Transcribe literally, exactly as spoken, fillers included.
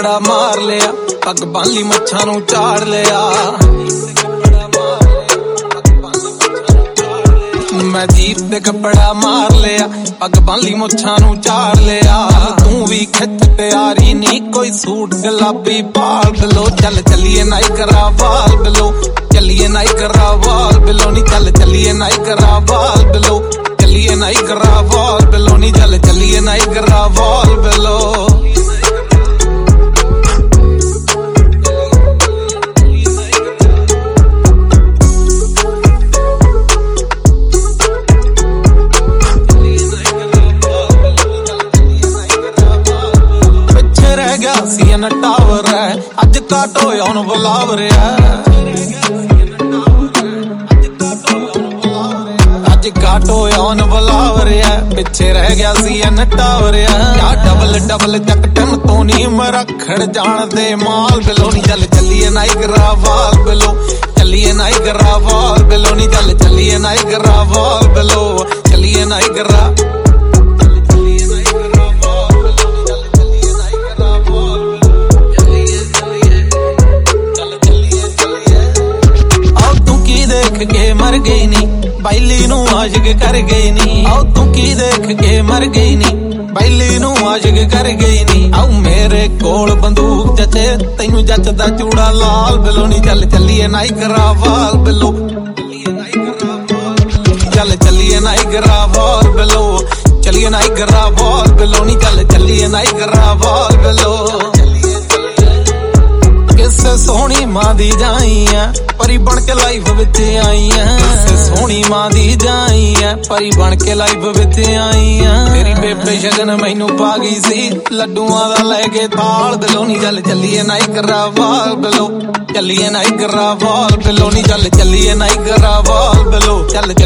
ਕੱਪੜਾ ਮਾਰ ਲਿਆ, ਪੱਗ ਬੰਨ ਲਈ ਮੁੱਛਾਂ ਨੂੰ ਝਾੜ ਲਿਆ। ਮੈਂ ਜੀਪ ਤੇ ਕੱਪੜਾ ਮਾਰ ਲਿਆ, ਪੱਗ ਬੰਨ ਲਈ ਮੁੱਛਾਂ ਨੂੰ ਝਾੜ ਲਿਆ। ਤੂੰ ਵੀ ਖਿੱਚ ਤਿਆਰੀ ਨੀ ਕੋਈ ਸੂਟ ਗੁਲਾਬੀ ਪਾਲ ਬਿਲੋ। ਚੱਲ ਚੱਲੀਏ ਨਾਇਗਰਾ ਵਾਲ ਬਿਲੋ, ਚੱਲੀਏ ਨਾਇਗਰਾ ਵਾਲ ਬਿਲੋ ਨੀ। ਚੱਲ ਚੱਲੀਏ ਨਾਇਗਰਾ ਵਾਲ ਬਿਲੋ, ਚੱਲੀਏ ਨਾਇਗਰਾ ਵਾਲ ਬਿਲੋ ਨੀ। ਚੱਲ ਚੱਲੀਏ ਨਾਇਗਰਾ ਵਾਲ ਬਿਲੋ। ਸੀਨ ਟਾਵਰ ਹੈ ਅੱਜ ਘੱਟ ਹੋਇਆ ਉਹਨੂੰ ਬੁਲਾਵ ਰਿਹਾ। ਅੱਜ ਘੱਟ ਹੋਇਆ ਉਹਨੂੰ ਬੁਲਾਵ ਰਿਹਾ, ਪਿੱਛੇ ਰਹਿ ਗਿਆ ਸੀ ਐਨ ਟਾਵਰ ਆ। ਡਬਲ ਡਬਲ ਚੱਕਟਨ ਤੋਂ ਨੀ ਮਰਖੜ ਜਾਣਦੇ ਮਾਲ ਬਿਲੋ ਨੀ। ਚੱਲ ਚੱਲੀਏ ਨਾਇਗਰਾ ਵਾਲ ਬਿਲੋ, ਚੱਲੀਏ ਨਾਇਗਰਾ ਵਾਲ ਬਿਲੋ ਨੀ। ਚੱਲ ਚੱਲੀਏ ਨਾਇਗਰਾ ਵਾਲ ਬਿਲੋ, ਚੱਲੀਏ ਨਾਇਗਰਾ। ਦੇਖ ਕੇ ਮਰ ਗਈ ਨੀ ਬੈਲੀ ਨੂੰ ਆਸ਼ਿਕ ਕਰ ਗਈ ਨੀ। ਆਓ ਤੂੰ ਕੀ ਦੇਖ ਕੇ ਮਰ ਗਈ ਨੀ ਬੈਲੀ ਨੂੰ ਆਸ਼ਿਕ ਕਰ ਗਈ ਨੀ। ਆਓ ਮੇਰੇ ਕੋਲ ਬੰਦੂਕ ਜੱਜੇ ਤੈਨੂੰ ਜੱਜਦਾ ਚੂੜਾ ਲਾਲ ਬਿਲੋ ਨੀ। ਚੱਲ ਚੱਲੀਏ ਨਾਇਗਰਾ ਵਾਲ ਬਿਲੋ, ਚੱਲ ਚੱਲੀਏ ਨਾਇਗਰਾ ਵਾਲ ਬਿਲੋ, ਚੱਲੀਏ ਨਾਇਗਰਾ ਵਾਲ ਬਿਲੋ ਨੀ। ਚੱਲ ਚੱਲੀਏ ਨਾਇਗਰਾ ਵਾਲ ਬਿਲੋ। ਕਿਸੇ ਸੋਹਣੀ ਮਾਂ ਦੀ ਜਾਈ ਆ ਪਰੀ ਬਣ ਕੇ ਲਾਈਫ ਵਿੱਚ ਆਈ ਆ। ਕਿਸੇ ਸੋਹਣੀ ਮਾਂ ਦੀ ਜਾਈ ਆ ਪਰੀ ਬਣ ਕੇ ਲਾਈਫ ਵਿੱਚ ਆਈ ਆ। ਤੇਰੀ ਬੇਬੇ ਸ਼ਗਨ ਮੈਨੂੰ ਪਾ ਗਈ ਸੀ ਲੱਡੂਆਂ ਦਾ ਲੈ ਕੇ ਥਾਲ ਦਿਲੋਂ ਨੀ। ਚੱਲ ਚੱਲੀਏ ਨਾਇਗਰਾ ਵਾਲ ਬਿਲੋ, ਚੱਲੀਏ ਨਾਇਗਰਾ ਵਾਲ ਬਿਲੋ ਨੀ। ਚੱਲ ਚੱਲੀਏ ਨਾਇਗਰਾ ਵਾਲ ਬਿਲੋ, ਚੱਲ